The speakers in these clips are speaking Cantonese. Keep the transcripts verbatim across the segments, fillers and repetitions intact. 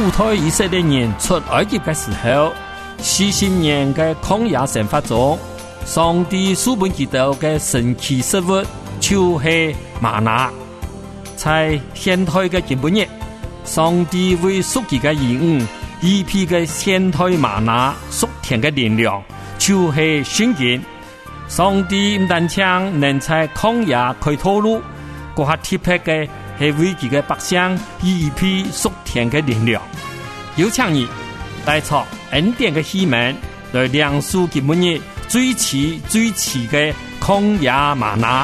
主推以色列人出埃及的时候，四十年的曠野生活中，上帝赐给他們的神奇食物就是嗎哪。在現代的今日，上帝為屬佢嘅兒女預備嘅現代嗎哪屬天嘅力量，就是聖經。上帝唔單止能在曠野開道路，嗰下特別嘅係為佢嘅百姓預備屬天嘅力量。有請你帶出恩典嘅希望，來亮出今日最遲最遲嘅曠野嗎哪。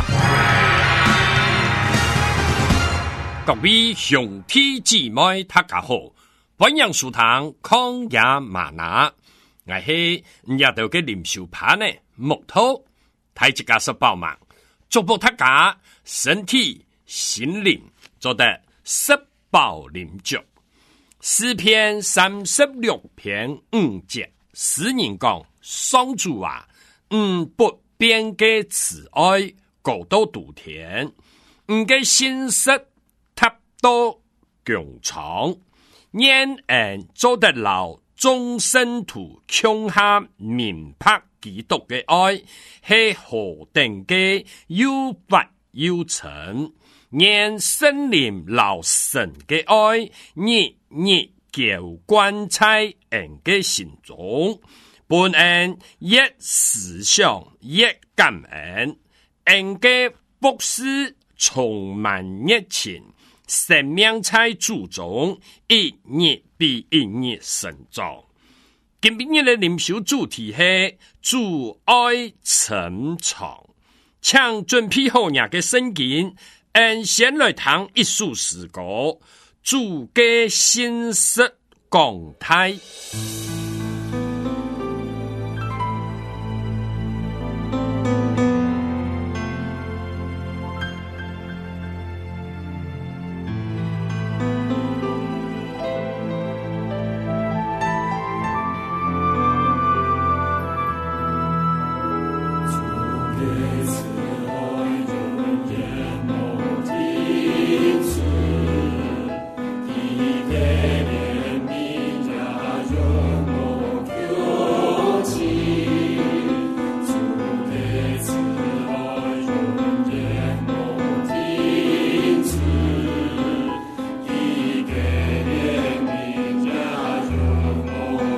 各位兄弟姊妹大家好，歡迎收聽曠野嗎哪，我係日頭嘅靈修派呢木頭，睇一家十包嘛，祝福大家身體心靈做得十飽靈足。詩篇三十六篇五節，詩人講上主啊，嗯不變嘅慈愛高到獨天，唔嘅信實塔到強長，願人做得牢眾生徒強下明白基督嘅愛係何等嘅又白又沉，願聖靈留神嘅愛日日澆灌在人嘅心中，本人越思想越感恩，人嘅服事充滿熱情，生命在主中一日比一日成長。今日嘅靈修主題係主愛沉長，請準備好你嘅聖經，按先來聽一首詩歌，主嘅信實講台。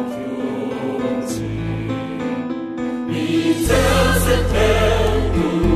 Tells the tale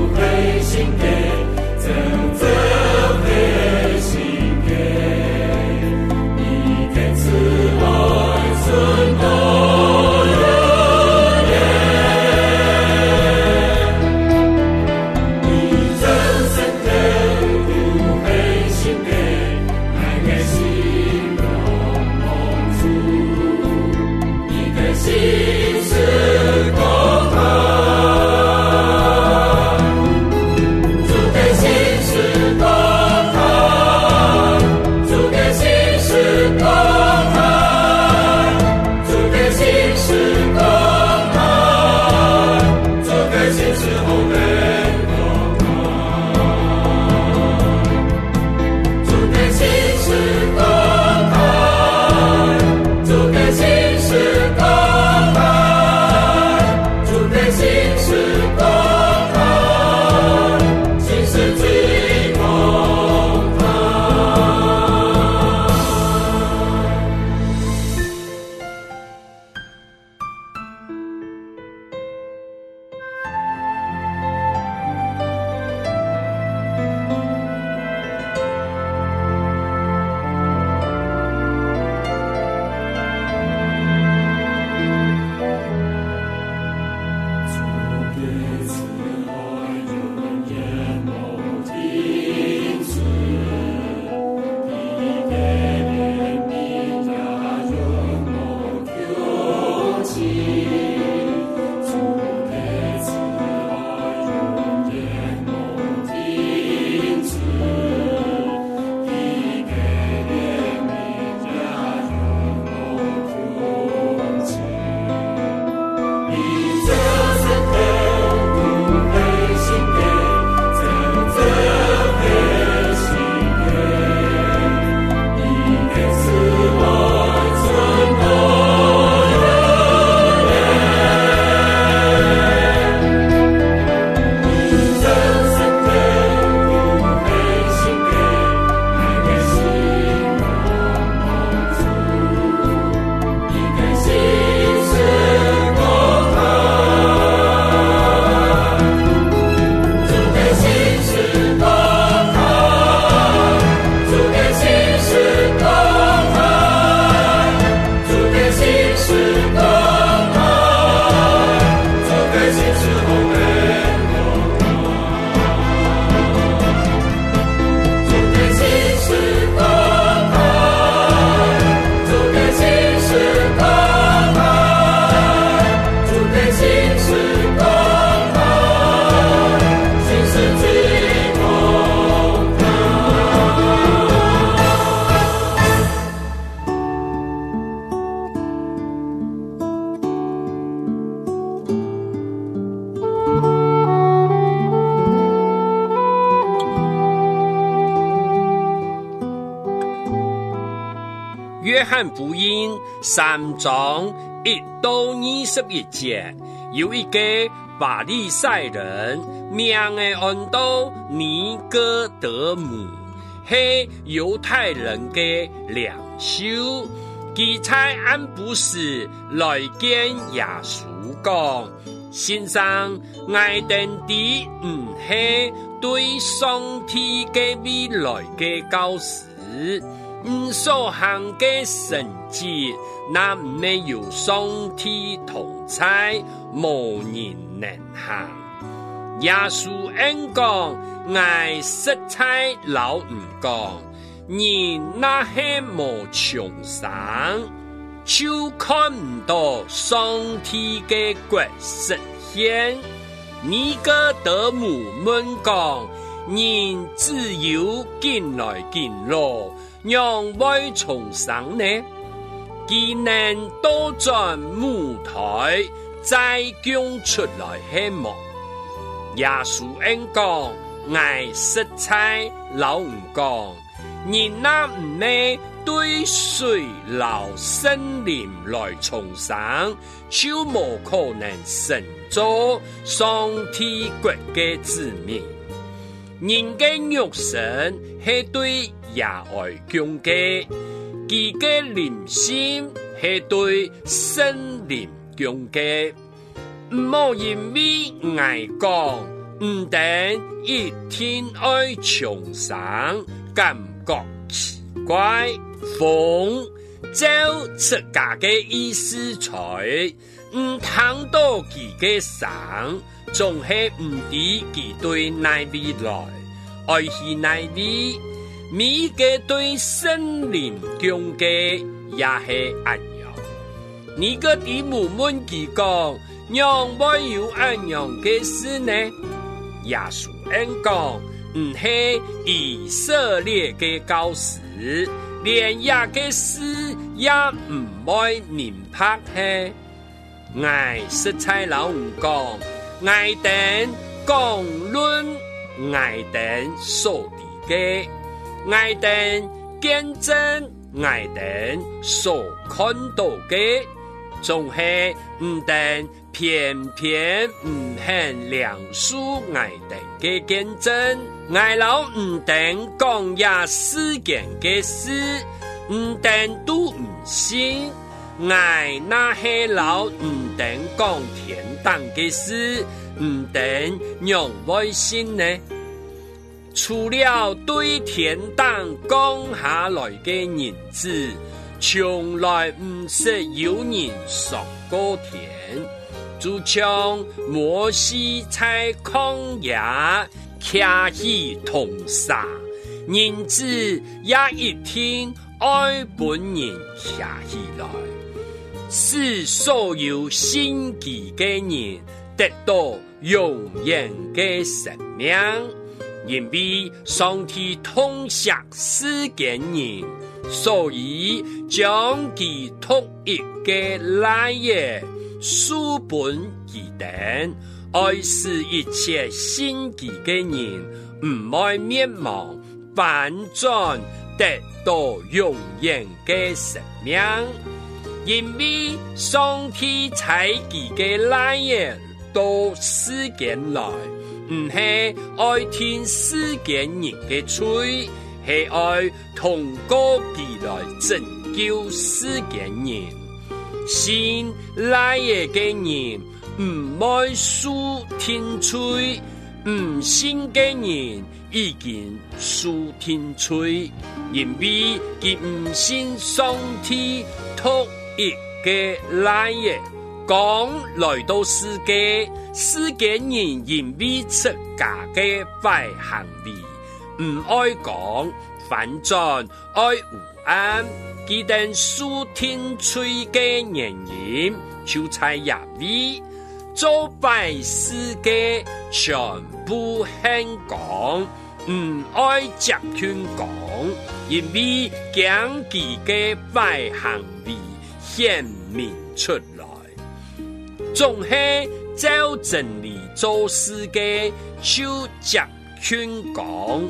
約翰福音三章一到二十一節，有一個法利賽人，名嘅按到尼哥德姆，係猶太人嘅領袖。佢在安布斯來見耶穌講：先生，我哋啲唔係對上帝嘅未來嘅教示，唔所行嘅神蹟，那唔係由上帝同在，無人能行。耶穌應講：我實在老唔講。人那係無窮生，就看唔到上帝嘅國實現。尼哥德姆問講：人只有進來進落，讓會重生呢？佢能倒轉舞台，再供出來係麼？耶穌應講：我實在老唔講。人那唔係對水流森林來重生，就無可能成做上帝國嘅子民。人嘅肉身係對耶愛敬嘅，佢嘅靈心係對森林敬嘅。唔好因為愛講唔等一天愛重生，感覺奇怪，風照出家嘅意思才唔聽到佢嘅聲，仲係唔知佢對內裏來，愛去內裏，每個對森林敬嘅也係一樣。你個啲無問佢講，讓我有一樣嘅事呢？耶穌應講，唔係以色列嘅教士，連也嘅事也唔會明白係。我實在老唔講，我等講論，我等所地嘅，我等見證，我等所看到嘅，仲係唔等偏偏唔肯梁書我等嘅見證。我老唔等講也事件嘅事，唔等都唔信。我那係老唔等講天堂嘅事，唔等讓我信呢？除了對天堂講下來嘅日子，從來唔是有人上過天。就像摩西在曠野倚起銅沙，人子也一天愛本人倚起來，使所有信佢嘅人得到永遠嘅生命。因為上帝痛惜世間人，所以將佢獨一嘅來耶書本佢等，愛使一切信佢嘅人唔愛滅亡，反轉得到永遠嘅生命。因為上帝才佢嘅來耶到世間來，唔係愛聽世間人嘅嘴，係愛通過佢來拯救世間人。信來耶嘅人唔愛數天吹，唔信嘅人已經數天吹，因為佢唔信上帝獨一嘅來耶。講來到世界，世間人因為出家嘅壞行為，唔愛講，反轉愛有暗。佢哋數天吹嘅原因，就在入面做壞事嘅全部肯講，唔愛接勸講，因為將佢嘅壞行為顯明出來，總係照真理做事嘅就接勸講，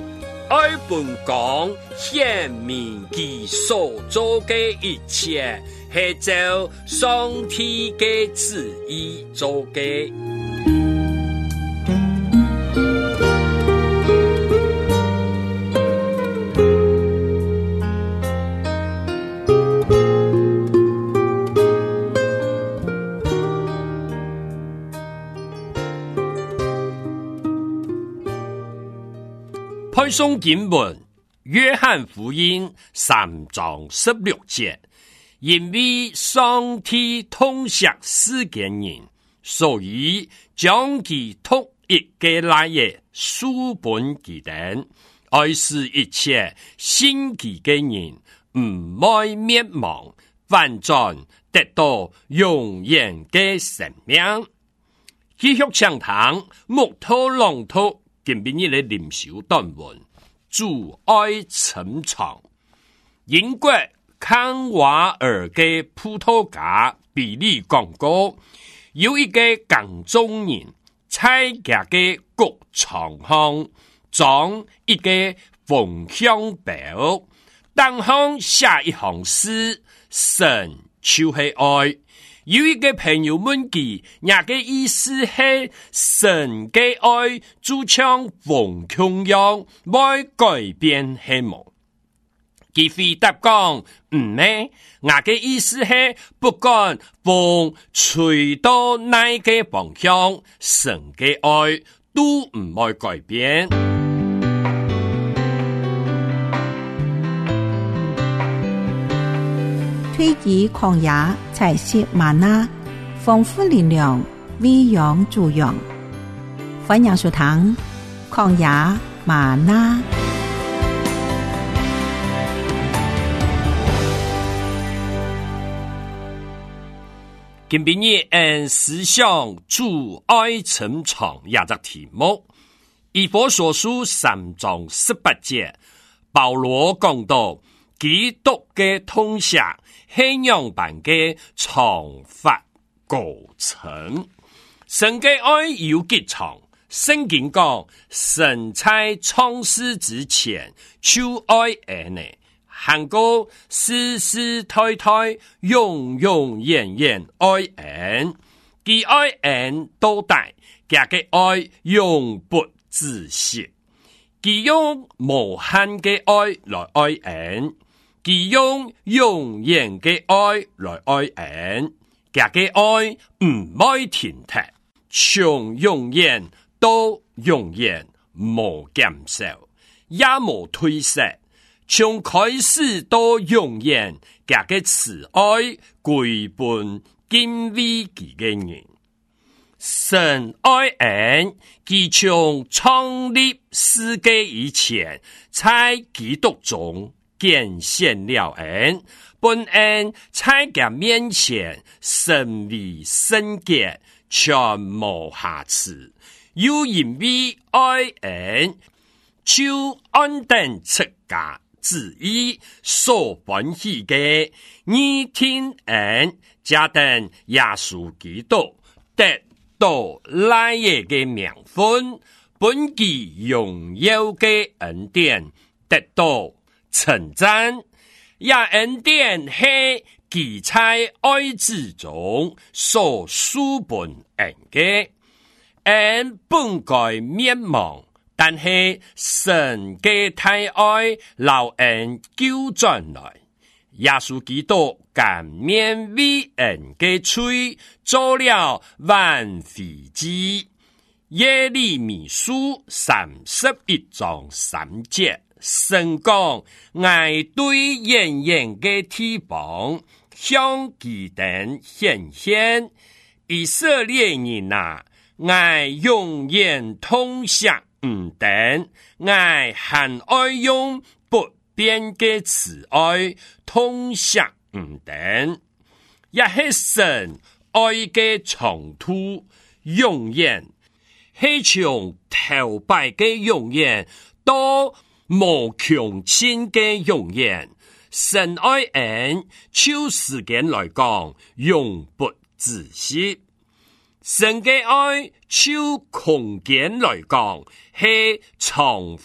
愛本港顯明其所做嘅一切係照上帝嘅旨意做嘅。配送經文約翰福音三章十六節，因為上帝痛惜世間人，所以將其獨一嘅來也書本記等，愛使一切信其嘅人唔會滅亡，反轉得到永遠嘅生命。繼續講堂木頭龍頭今晡日嘅靈修短文，主愛沉藏。英國康瓦爾嘅葡萄架比利講過，有一個港中人在家嘅谷床上裝一個風向表，當上寫一行詩，神就是愛。有一個朋友問佢，那個意思係神嘅愛就像風向樣，冇改變係冇。佢回答講唔係，那個意思係不管風吹到哪個方向，神嘅愛都唔會改變。 推己曠野，採食嗎哪，豐富力量，餵養助養。歡迎收聽曠野嗎哪。 今晡日按思想主愛沉藏也隻題目，以弗所書三章十八節，保羅講到基督嘅痛惜係樣般嘅長發過程，神嘅愛有幾長？聖經講神在創世之前就愛人呢，韓國世世代代永永遠遠愛人，佢愛人到底，佢嘅愛永不止息，佢用無限嘅愛來愛人。佢用永遠嘅愛來愛人，佢嘅愛唔會停停，從永遠到永遠無減少，也無退失，從開始到永遠，佢嘅慈愛歸本敬畏佢嘅人。神愛人，佢從創立世界以前，在基督中見現了恩，本恩在佢面前神為聖潔，全無瑕疵。又因為愛恩，就安定出家旨意所歡喜嘅，你聽恩加等耶穌基督得到來耶嘅名分，本其榮耀嘅恩典得到稱讚，也恩典係其在愛子中所書本恩嘅，恩本該滅亡，但係神嘅大愛留恩救轉來，耶穌基督甘免為恩嘅罪，做了挽回祭。耶利米書三十一章三節。神講，愛對遠遠嘅地方向基等顯現，以色列人啊，愛永遠痛惜唔等，愛還愛用不變嘅慈愛痛惜唔等，也係神愛嘅長途永遠，係從頭擺嘅永遠到無窮盡嘅永遠，神愛人，就時間來講，永不止息。神嘅愛，就空間來講，係長發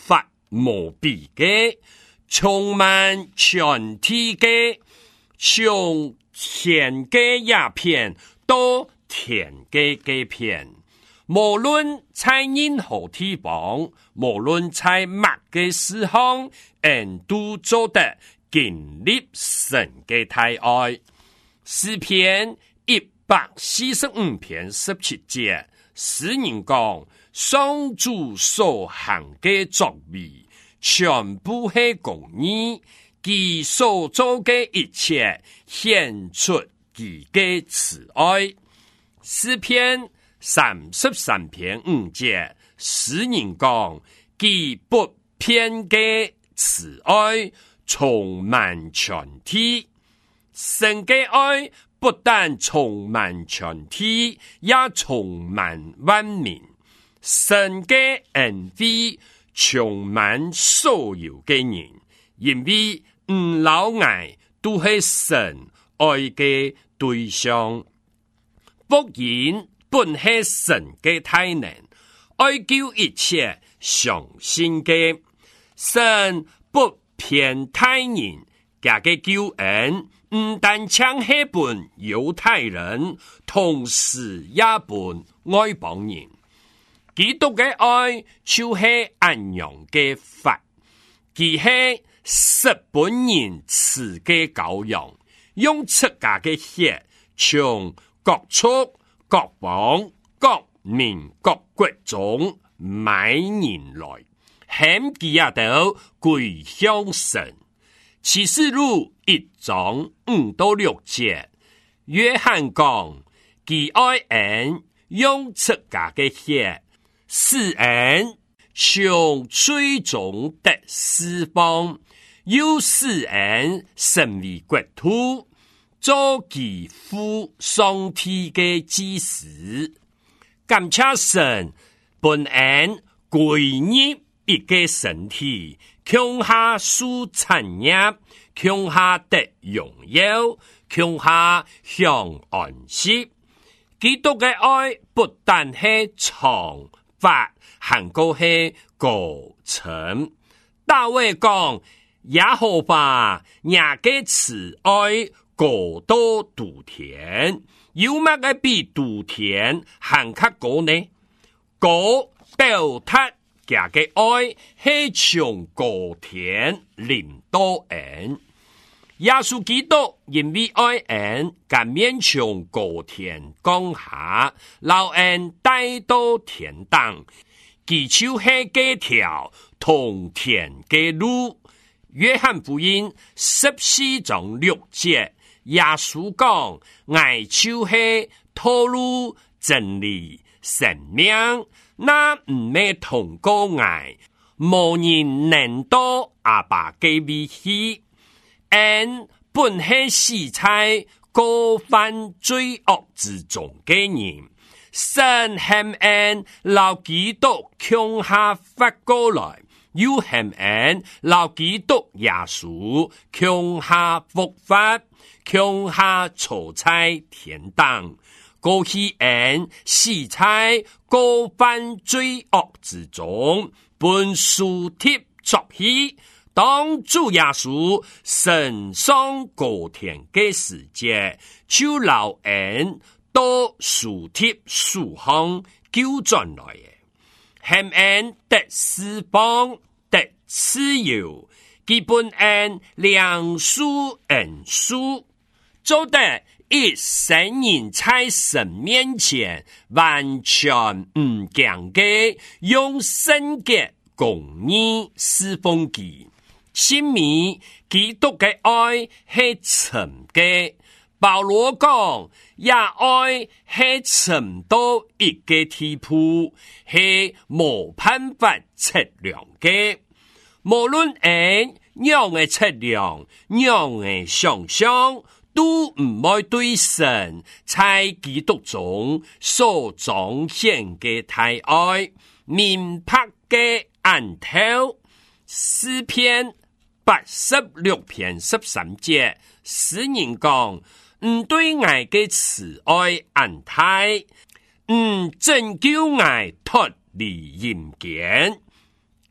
无比嘅，充满全体嘅，从田嘅鸦片到田嘅嘅片，无论在任何地方，无论在乜嘅时候，人都做得经历神嘅大愛。詩篇一百四十五篇十七節，詩人講，上主所行嘅作為，全部係公義，其所做嘅一切，顯出其嘅慈愛。詩篇三十三篇五節，詩人講，其不偏嘅慈愛，充滿全體。神嘅愛不但充滿全體，也充滿萬民。神嘅恩惠充滿所有嘅人，因為唔老愛都係神愛嘅對象。福音本係神嘅大能，愛救一切相信嘅。神不偏待人，家嘅救恩唔但搶係本猶太人，同時也本外邦人。基督嘅愛就係安陽嘅法，佢係十本人賜嘅羔羊，用出家嘅血，從各族、各邦、各民、各國中買人來，獻佢也都歸向神。啟示錄一章五到六節，約翰講，佢愛人用出家嘅血，使人從罪中得釋放，又使人成為國土，做其父上帝嘅祭司。感謝神本人歸入一個身體，強下受產業，強下得榮耀，強下享安息。基督嘅愛不但係長發，還個係過程。大衛講，耶和華也嘅慈愛過到杜田，有乜嘅比杜田還較高呢？高表達家嘅愛係從高田臨到人。耶穌基督因為愛人，甘願從高田降下，留人帶到天堂。佢就係嗰條通天嘅路。約翰福音十四章六節，耶穌講：我就係道路、真理、生命，那唔係通過我，無人能到阿爸嘅位去。人本係死在過犯罪惡之中嘅人，神恨人留基督強下發過來，又恨人留基督耶穌強下復活，強下坐在天堂。過去人死在過犯罪惡之中，本屬貼作起。當主耶穌升上高天嘅時節，就留人到樹貼樹上救轉來嘅，恨人得釋放得自由，基本人良恕恩恕，做得一生人在神面前完全唔驚嘅，用聖潔公義侍奉佢。信命基督嘅愛係沉嘅，保羅講也愛係沉到一個地步，係冇辦法測量嘅。無論人樣嘅測量，樣嘅想象，都唔會對神在基督中所彰顯嘅大愛明白嘅眼頭。詩篇八十六篇十三節，詩人講：唔對愛嘅慈愛安泰，唔拯救愛脫離陰間。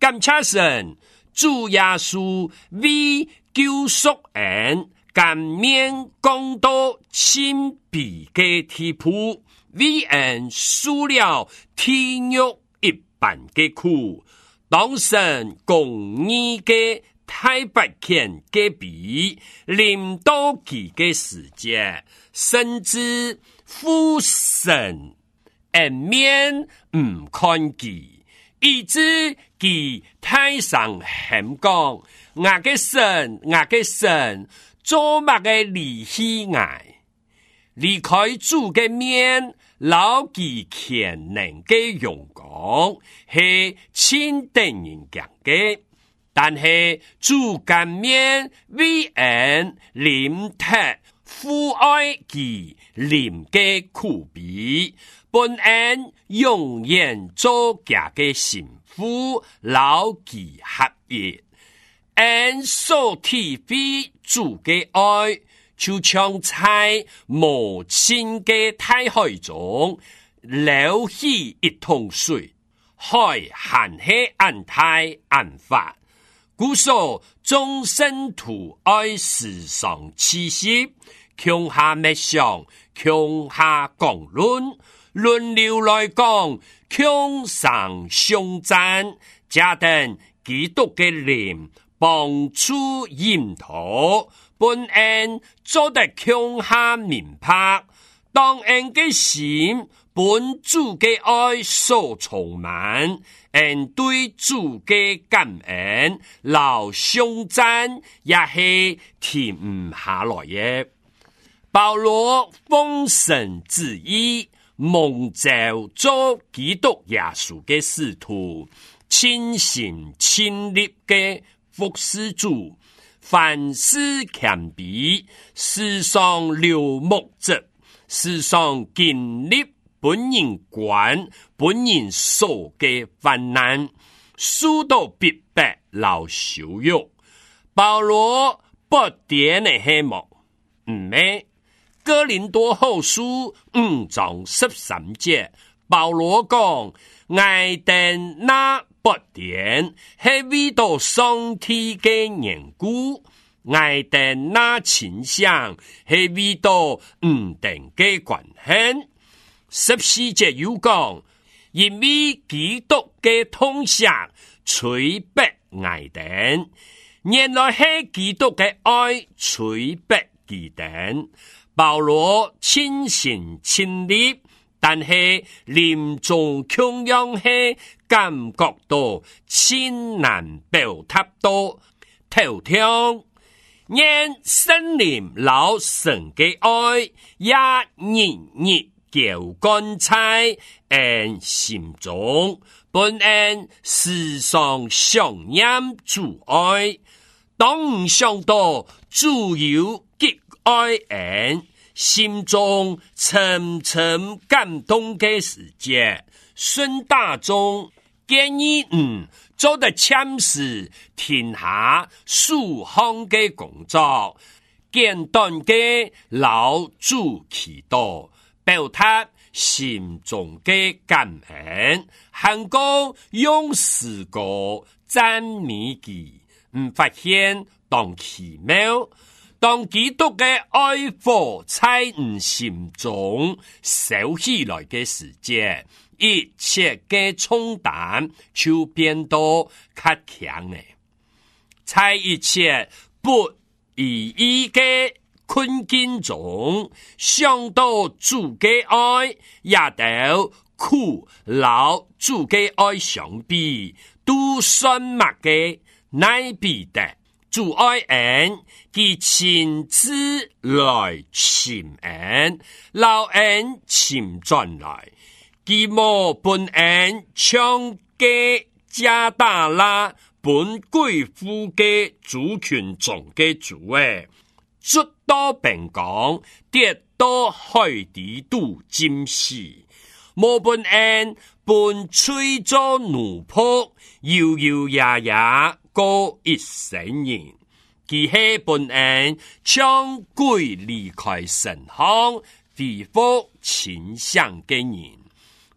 感謝神，主耶穌為救贖人，甘免降到千卑嘅地步，為人受了地獄一般嘅苦。當神公義嘅太白天嘅比臨到佢嘅世界，甚至父神人面唔看佢，以致佢太上喊講：我嘅神，我嘅神，做乜嘅離棄我？離開主嘅面，老其權能嘅榮光，係千等人講嘅。但係主甘免為人臨特父愛其臨嘅苦悲，本人永遠做家嘅幸福，老其合一。人所體會主嘅愛，就像在無盡嘅大海中流起一桶水，海含係安泰安發。故所眾生徒愛時常氣息，強下滅相，強下講論，輪流來講，強上相讚，加等基督嘅靈幫助引導，本人做得強下明白，當人嘅心本主嘅愛所充滿，人對主嘅感恩、勞相讚也係停唔下來嘅。保羅奉神旨意，蒙召做基督耶穌嘅使徒，親心親力嘅服侍主，凡事謙卑，時常留目則，時常經歷本人管本人受嘅患難，受到逼迫勞羞辱。保羅不點嘅希望，唔係哥林多後書五章十三節，保羅講：愛定那不點係為到上帝嘅緣故，愛定那傾向係為到唔定嘅關係。十四節有講，因為基督嘅痛錫催逼愛定，原來係基督嘅愛催逼基定。保羅親身親歷，但係臨終窮樣係感覺到千難表達到頭條，因聖靈老神嘅愛也日日叫乾在人心中，本人時常想念主愛，當想到主有極愛人，心中沉沉感動嘅時節，順大眾建議唔做得참事停下數項嘅工作，簡單嘅老主祈禱，表達心中嘅感恩，行過用詩歌讚美佢，唔發現當奇妙，當基督嘅愛火在唔心中燒起來嘅時節，一切嘅重擔就變到較強嘅，在一切不意義嘅困境中，想到主嘅愛，也都苦勞主嘅愛相比，都算乜嘅乃比得主愛人，佢親自來尋恩，老恩尋轉來，佢冇本恩搶嘅加大啦，本貴婦嘅主權中嘅主誒。卒到病講，跌到海底度浸死，冇本恩本吹咗奴僕，搖搖呀呀過一生人。佢係本恩將鬼離開神行，恢復清醒嘅人。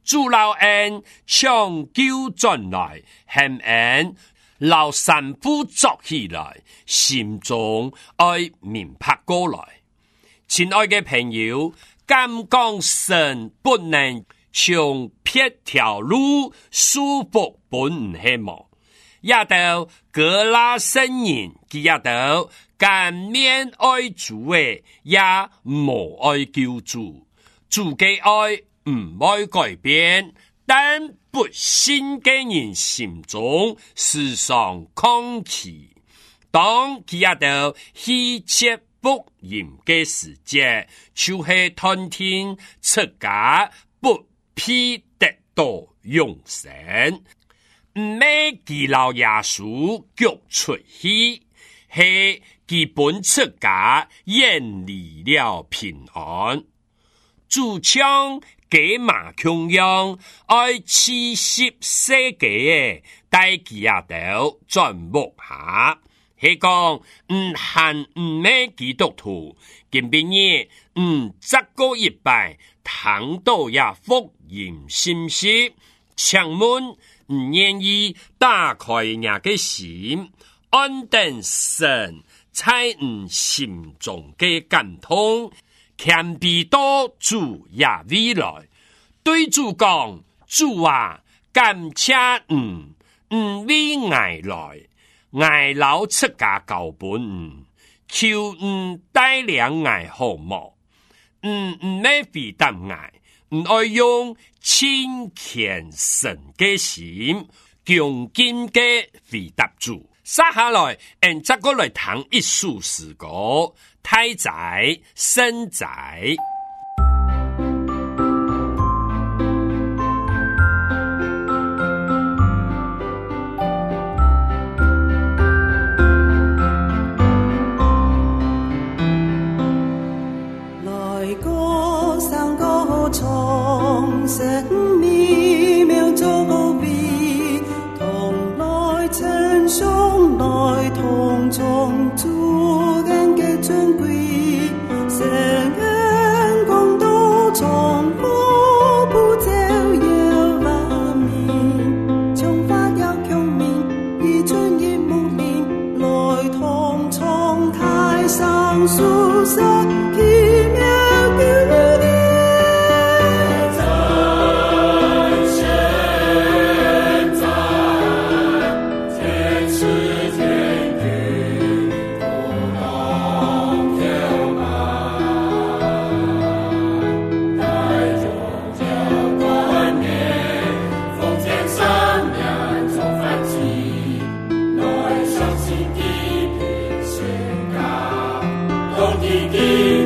主老恩抢救转来，恨恩老三夫作起来，心中爱明白过来。亲爱的朋友，敢讲神不能从撇条路束缚本黑毛，也都格拉圣人，佢也都甘面愛主嘅，也無愛救主。主嘅愛唔愛改變，但不信嘅人心中時常抗拒。當佢也都希切福音嘅時節，就係探聽出家不必得到永生。唔咩佢老耶穌腳出去，係佢本出家遠離了平安。主槍給馬強樣，愛七十世紀嘅大佢也都轉目下，係講唔限唔咩基督徒，今邊嘢唔則個一拜，聽到也福音信息，請問唔願意打開人嘅心，安定神在唔心中嘅感痛，謙卑到主也未來，對主講：主啊，感謝唔唔為愛來，愛老出家教本唔，求唔帶領愛好無，唔唔咩回答愛。唔愛用親虔誠嘅心，恭敬嘅回答主。接下來，俺再過來談一首詩歌，太宰聖宰。 生命妙做高比，同來稱頌來同眾主恩嘅尊貴，聖恩光都從波不照耀華面，從發有強面，以尊嚴無面，來同從太上書寫奇妙表現。 Thank you.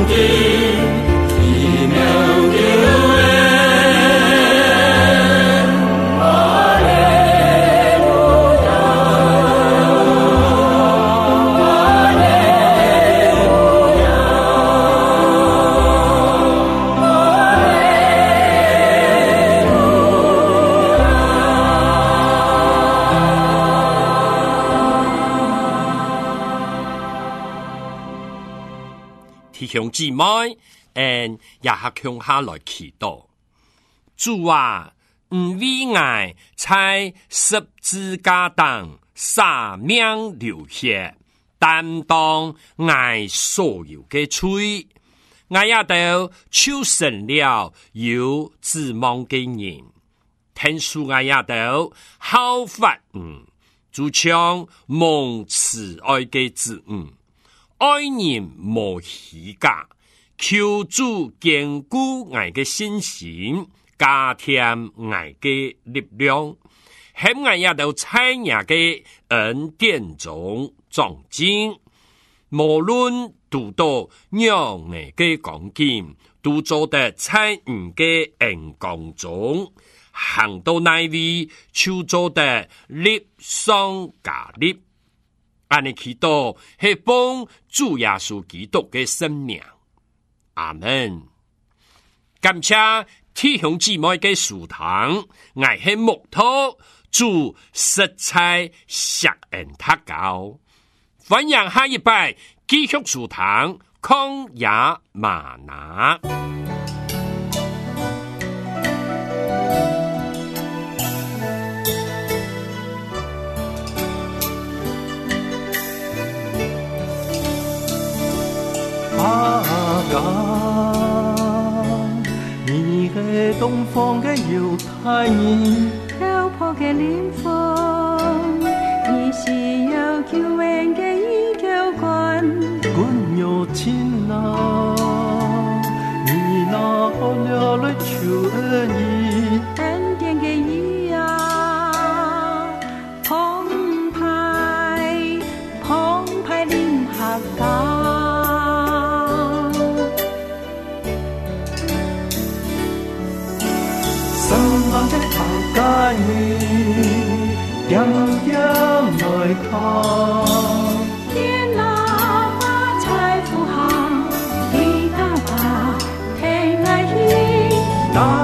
弟兄姊妹，嗯，也下向下來祈禱。主啊，唔為愛在十字架上灑命流血，擔當愛所有嘅罪，我也都求神了有指望嘅人，聽說我也都效法嗯，就像蒙慈愛嘅子嗯。愛人無虛假，求主堅固我嘅信心，加添我嘅力量，喺我也到參與嘅恩典中長進。無論讀到讓我嘅講經，都做得參與嘅恩光中，行到那裡就做得力上加力。安尼祈禱係幫主耶穌基督嘅生命，阿門。感謝弟兄姊妹嘅屬堂，我係木頭主實在錫恩他教，歡迎下一拜繼續屬堂曠野嗎哪。 阿哥，你係東方嘅猶太人， 漂泊嘅靈魂，你是有救恩嘅依靠君， 君有情啊，你拿了來求恩義， 恩典嘅義啊，澎湃澎湃臨下家。 愛你點點來看， 天哪發財富行，地大把聽愛意。